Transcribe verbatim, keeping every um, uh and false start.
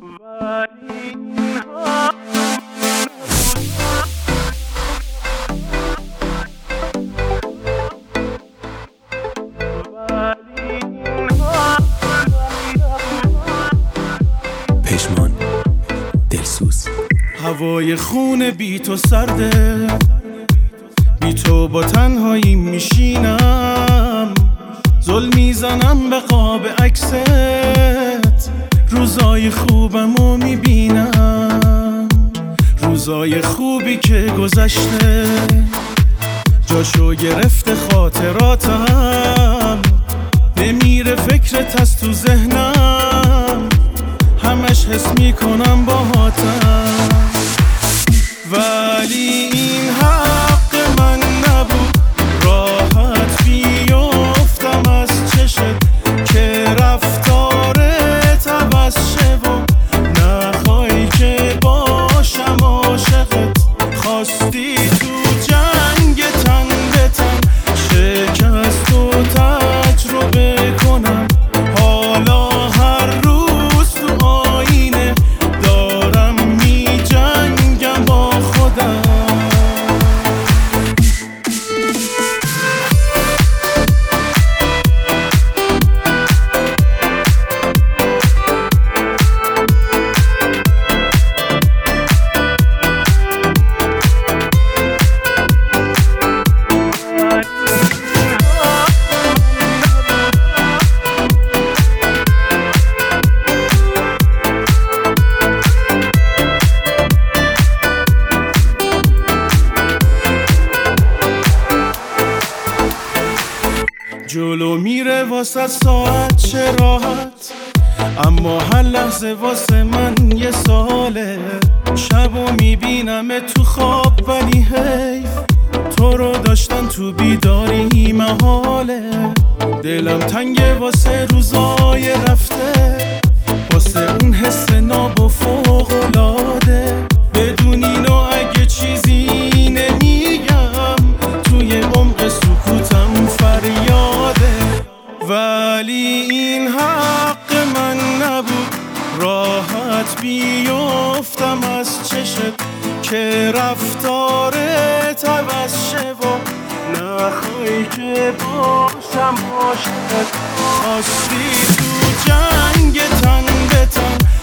پشمان دلسوز. هوای خون بی تو سرده، بی تو با تنهایی میشینم، زل میزنم به قاب عکست، روزای خوبمو میبینم، روزای خوبی که گذشته جاشو گرفته خاطراتم، نمیره فکرت از تو ذهنم، همش حس میکنم باهاتم، ولی این حق من نبود راحت بیفتم از چشت که رفتارت عوض شه و نخوای که باشم عاشقت، خواستی تو جنگ تن به تن شکست و تجربه کنم، حالا هر روز تو آینه دارم می جنگم با خودم. جلو میره واسه ساعت چه راحت، اما هر لحظه واسه من یه ساله، شبو میبینم تو خواب ولی حیف تو رو داشتن تو بیداری محاله، دلم تنگه واسه روزای رفته، واسه اون حس ناب و فوق‌العاده، بدون اینو اگه چیزی نمیگم توی عمق سکوتم فریاده، ولی این حق من نبود راحت بیفتم از چشت که رفتارت عوض شه و نخوای که باشم عاشقت، خواستی تو جنگ تن به تن